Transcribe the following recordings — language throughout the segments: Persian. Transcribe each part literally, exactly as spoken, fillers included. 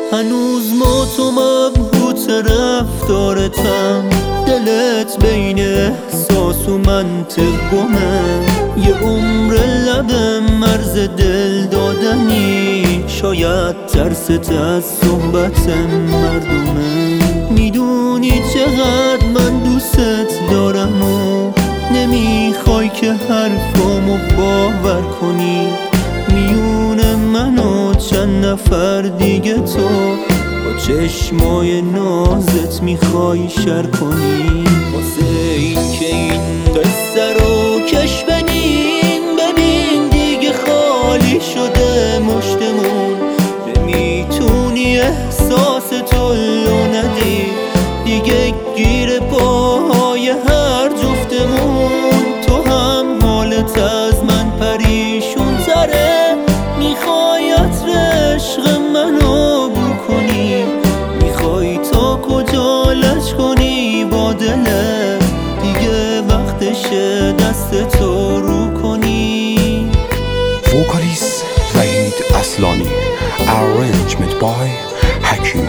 هنوز ما تو مبهوت رفتارتم، دلت بین احساس و منطق گمه. یه عمر لبم مرز دل دادنی، شاید ترست از صحبت مردمه. میدونی چقدر من دوست دارم و نمیخوای که حرفامو باور کنی. میون من و چند نفر دیگه تو با چشمای نازت میخوای شر کنی. واسه این که این قصه رو کش بنین، ببین دیگه خالی شده مشتمون. نمیتونی احساس تو لو ندی، دیگه گیر پاهای هر جفتمون. تو هم حالت از من پریشون تره، میخوای عطر عشق منو بو کنی. میخوای تا کجا لج کنی با دلت، دیگه وقتشه دست تو رو کنی. وکالیست وحید اصلانی، arrangement by حکیم.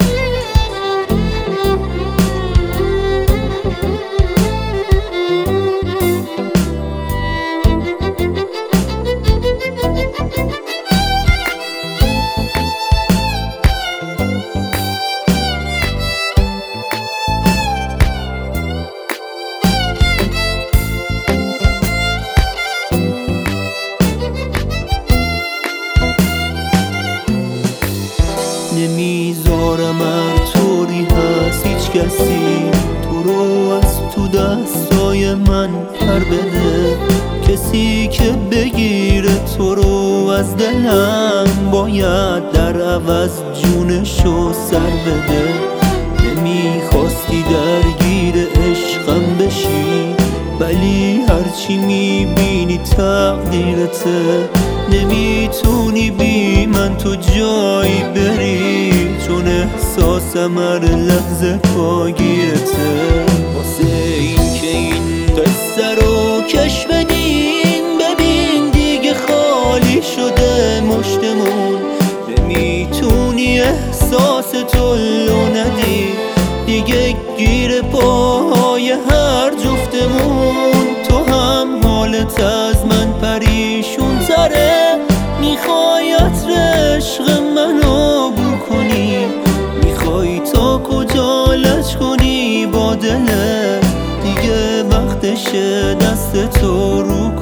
نمیذارم هر طوری هست هیچ کسی تو رو از تو دستای من پر بده. کسی که بگیره تو رو از دلم، باید در عوض جونشو سر بده. نمیخواستی درگیر عشقم بشی، ولی هرچی میبینی تقدیرته. نمیتونی بی من تو جایی بری، چون احساسم هر لحظه پاگیرته. واسه این که این قصه رو کش بنین، ببین دیگه خالی شده مشتمون. نمیتونی احساس تو لو ندی، دیگه گیر پاهای هر جفتمون. تو هم حالت از من پریشون تره، میخوای عطر عشق منو بو کنی. میخوای تا کجا لج کنی با دلت، دیگه وقتشه دست تو رو